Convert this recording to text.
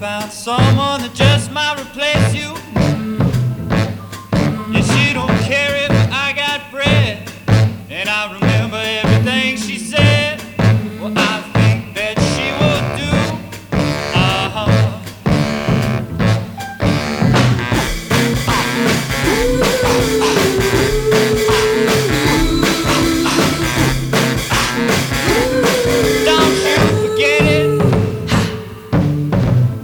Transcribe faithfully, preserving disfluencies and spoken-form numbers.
found someone that just might replace you. And she don't care if I got bread. And I remember